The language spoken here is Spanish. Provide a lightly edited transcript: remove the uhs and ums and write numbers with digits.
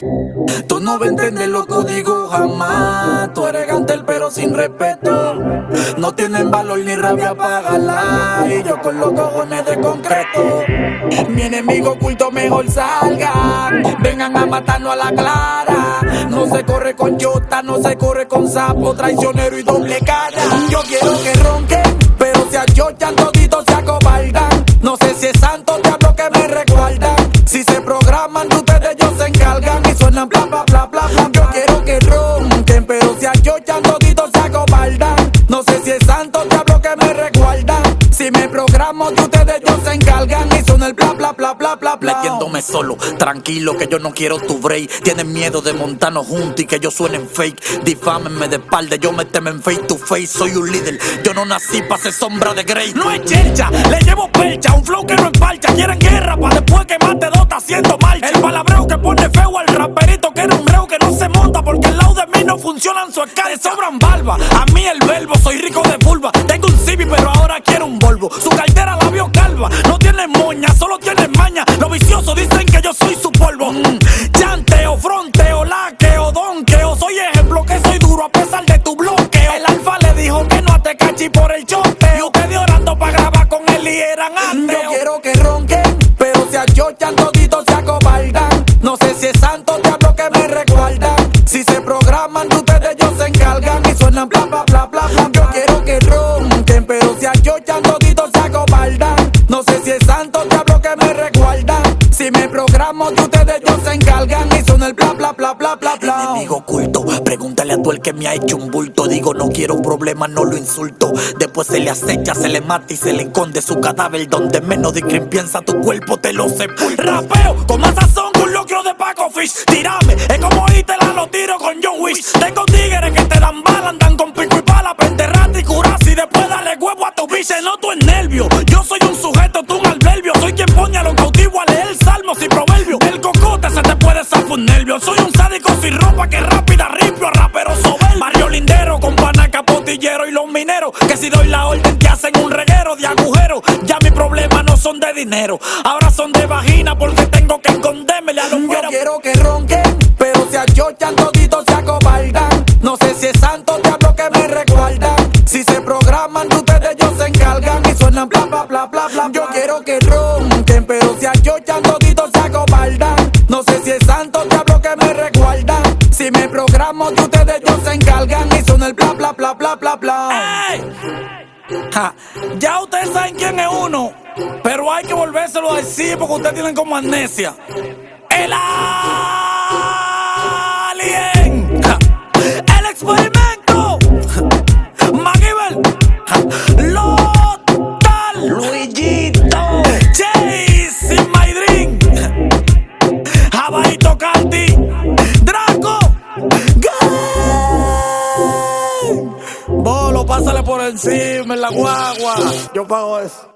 Tú no vas a entender los códigos jamás. Tú eres gantel pero sin respeto. No tienen valor ni rabia para galar. Y yo con los cojones de concreto. Mi enemigo oculto mejor salga. Vengan a matarnos a la clara. No se corre con yota, no se corre con sapo, traicionero y doble cara. Yo quiero que ronquen, pero se achochan toditos, se acobardan. No sé si es santo diablo que me resguardan. Si se programan de ustedes ellos se encargan y suenan bla bla bla bla bla. Yo quiero que ronquen, pero se achochan toditos, se acobardan. No sé si es santo diablo que me resguardan. Si me programo de ustedes ellos se encargan y suenan el bla bla bla bla bla bla. Metiéndome solo, tranquilo que yo no quiero tu break. Tienen miedo de montarnos juntos y que yo suene en fake. Difámenme de espalda, yo méteme en face to face. Soy un líder, yo no nací pa' ser sombra de Grey. No es chercha, le llevo percha, un flow que no empalcha. Quieren guerra pa' después que mate dos está haciendo marcha. El palabreo que pone feo al raperito que era un reo que no se monta porque al lado de mí no funcionan su escala. Sobran barba, a mí el verbo, soy rico de vulva. Tengo un Civic pero ahora quiero un Volvo. Su cartera la vio calva, no tiene moña, solo tiene maña. Los viciosos dicen que yo soy su polvo. Chanteo, fronteo, laqueo, donqueo. Soy ejemplo que soy duro a pesar de tu bloqueo. El alfa le dijo que no te cachi por el choteo. Y ustedes orando pa' grabar con él y eran ateos. Yo quiero que ronquen, pero se achochan toditos, se acobardan. No sé si es santo diablo que me resguardan. Si se programan de ustedes ellos se encargan y suenan bla bla bla bla bla. Yo quiero que ronquen, pero se achochan toditos, se acobardan. No sé si es santo diablo que me resguardan. Si me programo de ustedes ellos se encargan y son el bla bla bla bla bla bla. Enemigo oculto, pregúntale a tú el que me ha hecho un bulto. Digo no quiero problemas, no lo insulto. Después se le acecha, se le mata y se le esconde su cadáver. Donde menos de quien piensa tu cuerpo te lo sepulta. Rapeo con más sazón que un locro de Paco Fish. Tírame, es como la lo tiro con John Wish. Tengo tigres que te dan bala, andan con pico y pala pa' enterrarte y curarse y después darle huevo a tu bicho. Se noto en nervio, yo soy un sujeto, tú un albervio. Soy quien pone a los cautivos a leer salmos y proverbios. Del cocote se te puede zafar un nervio. Soy un sádico sin ropa que rápida ripio a rapero soberbio. Mario Lindero con pana capotillero y los mineros que si doy la orden te hacen un reguero de agujeros. Ya mis problemas no son de dinero, ahora son de vagina porque tengo que esconderme a los mueros. Yo quiero que ronquen, pero se achochan toditos, se acobardan. No sé si es santo diablo que me resguardan. Si se programan de ustedes ellos se encargan y suenan bla bla bla bla bla. Yo quiero que ronquen, pero se achochan toditos, se acobardan. No sé si es santo diablo que me resguardan. Si me programo de ustedes ellos se encargan y son el bla bla bla bla bla bla. ¡Ey! Ja, ya ustedes saben quién es uno, pero hay que volvérselo a decir porque ustedes tienen como amnesia. ¡El alien! Ja, ¡el experimento! ¡MacGyver! Ja, ¡Lotal! ¡Luigito! ¡Chase in my dream! ¡Jabaito Canti! ¡Draco! ¡Gang! Bolo, pásale por encima en la guagua. Yo pago eso.